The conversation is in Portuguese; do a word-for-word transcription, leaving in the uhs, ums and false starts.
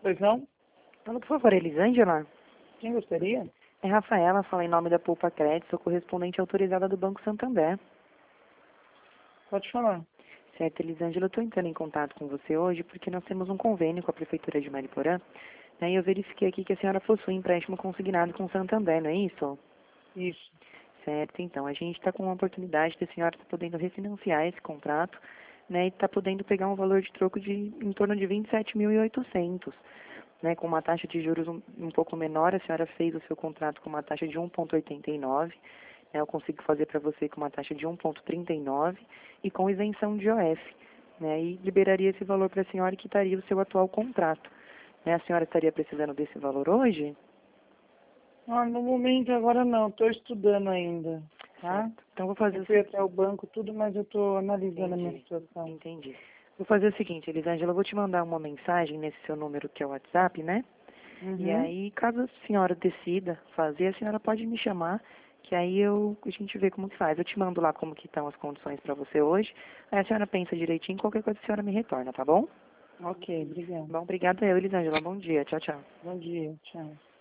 Pois não? Fala, por favor, Elisângela? Quem gostaria? É Rafaela, fala em nome da Poupa Crédito, sou correspondente autorizada do Banco Santander. Pode falar. Certo, Elisângela, eu estou entrando em contato com você hoje porque nós temos um convênio com a Prefeitura de Mariporã, né, e eu verifiquei aqui que a senhora possui empréstimo consignado com o Santander, não é isso? Isso. Certo, então, a gente está com uma oportunidade de a senhora estar podendo refinanciar esse contrato, né, e está podendo pegar um valor de troco de em torno de vinte e sete mil e oitocentos, né, com uma taxa de juros um, um pouco menor. A senhora fez o seu contrato com uma taxa de um vírgula oitenta e nove, né, eu consigo fazer para você com uma taxa de um vírgula trinta e nove e com isenção de I O F, né, e liberaria esse valor para a senhora e quitaria o seu atual contrato. Né, a senhora estaria precisando desse valor hoje? Ah, no momento agora não, estou estudando ainda, tá? Certo. Então vou fazer Eu o fui seguinte. até o banco, tudo, mas eu estou analisando a minha Entendi, situação. entendi. Vou fazer o seguinte, Elisângela, eu vou te mandar uma mensagem nesse seu número que é o WhatsApp, né? E Uhum. aí, caso a senhora decida fazer, a senhora pode me chamar, que aí eu, a gente vê como que faz. Eu te mando lá como que estão as condições para você hoje. Aí a senhora pensa direitinho, qualquer coisa a senhora me retorna, tá bom? Ok, obrigada. Bom, obrigada eu, Elisângela. Bom dia. Tchau, tchau. Bom dia, tchau.